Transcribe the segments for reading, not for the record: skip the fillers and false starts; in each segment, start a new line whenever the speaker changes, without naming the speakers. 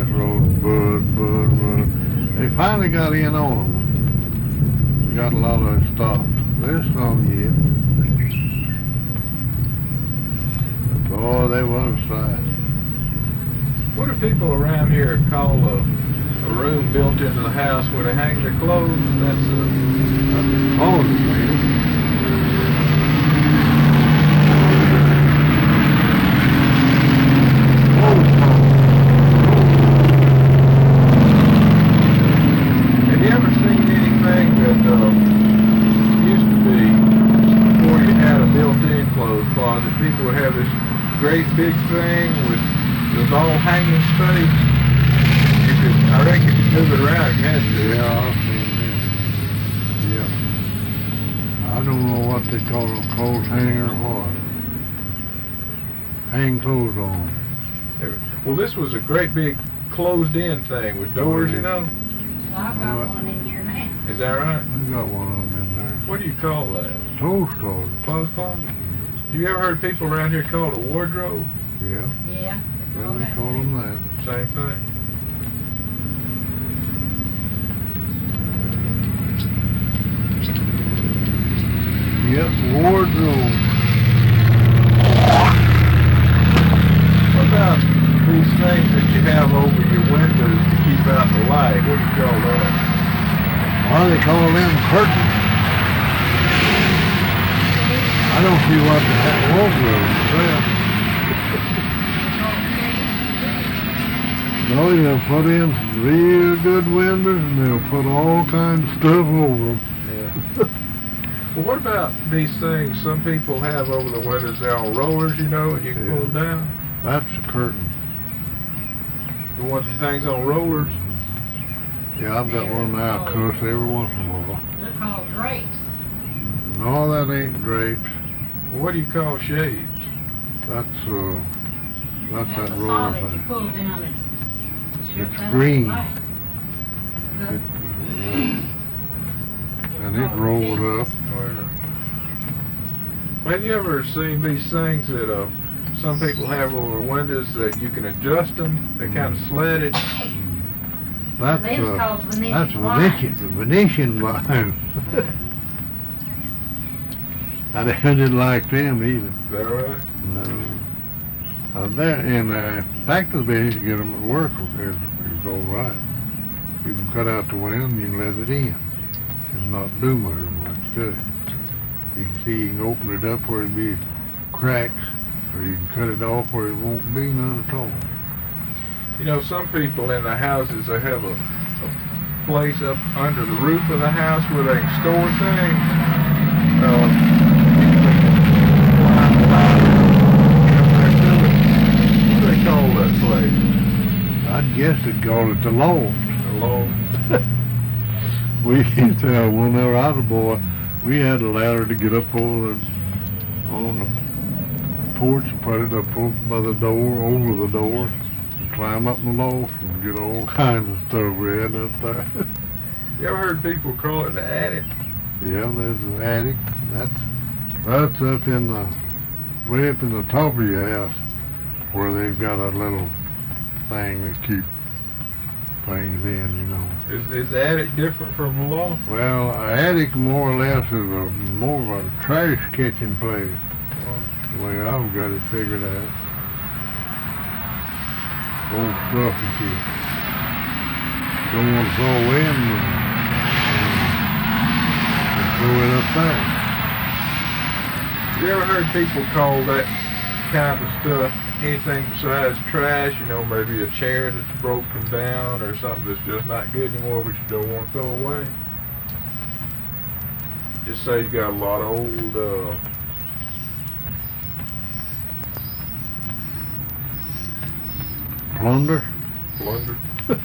that road, Bud. They finally got in on them. Got a lot of it stopped. There's some yet. Boy, they was fast.
What do people around here call a room built into the house where they hang their clothes? That's
a closet, man.
Have you ever seen anything that used to be, before you had a built-in clothes closet, people would have this great big thing with all hanging space? I reckon you could move it around if you had to.
Yeah, I've seen that. Yeah. I don't know what they call a clothes hanger or what. Hang clothes on.
Well, this was a great big closed-in thing with doors, you know?
I've got one in here now.
Is that right?
We got one of them in there.
What do you call that?
Clothes closet.
Clothes closet? Have you ever heard people around here call it a wardrobe?
Yeah.
Yeah.
Well, they call them that.
Same thing.
Yep, wardrobe.
What about these things that you have over your windows to keep out the light? What do you call that?
Why they call them curtains? I don't see what that wardrobe is there. No, they'll put in some real good windows and they'll put all kinds of stuff over them.
Yeah. Well, what about these things some people have over the windows? They're on rollers, you know, and you can pull them down?
That's a curtain.
The ones that things on rollers?
Yeah, I've got one now, cuss every once in a while.
They're called drapes.
No, that ain't drapes.
Well, what do you call shades?
That's that
a
roller
solid you
thing.
pull down and strip
It's
that
green.
light.
And it rolled up.
Well, have you ever seen these things that some people have over windows that you can adjust them? They're kind of slatted.
That's Venetian blinds. I didn't like them either.
Is that right?
No. There in the factory business, you get them at work. It's all right. You can cut out the wind and you can let it in and not do much to it. You can see you can open it up where it'll be cracks, or you can cut it off where it won't be none at all.
You know, some people in the houses, they have a place up under the roof of the house where they can store things. What do they call that place?
I'd guess they'd call it the loft.
The loft.
We used to have whenever I was a boy, we had a ladder to get up on the porch and put it up by the door, over the door, and climb up in the loft and get all kinds of stuff we had up there.
You ever heard people call it the attic?
Yeah, there's an attic. That's up in the, way up in the top of your house, where they've got a little thing that keeps things in, you know.
Is the attic different from the loft?
Well, an attic more or less is more of a trash catching place. The way I've got it figured out. Old stuff that you don't want to throw in and throw it up there.
You ever heard people call that kind of stuff anything besides trash? You know, maybe a chair that's broken down or something that's just not good anymore but you don't want to throw away? Just say you got a lot of old
Plunder?
plunder,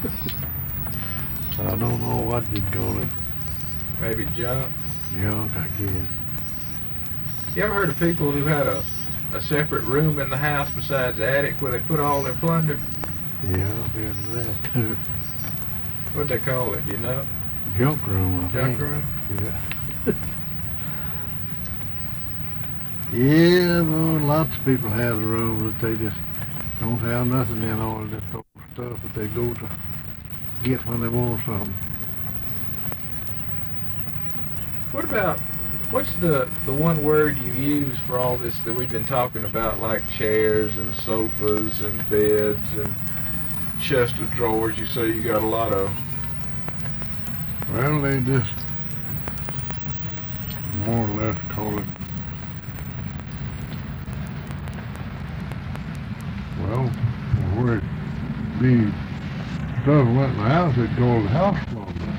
I don't know what you'd call it.
maybe junk.
Junk, I guess.
You ever heard of people who had a separate room in the house besides the attic where they put all their plunder?
Yeah, there's that too.
What'd they call it, you know?
Junk room, I
Junk
think.
room?
Yeah. Yeah, well, lots of people have a room that they just don't have nothing in all, just stuff that they go to get when they want something.
What about, what's the one word you use for all this that we've been talking about, like chairs and sofas and beds and chest of drawers? You say you got a lot of.
Well, they just more or less call it, well, where it be stuff went in the house, it'd go to the house clothes.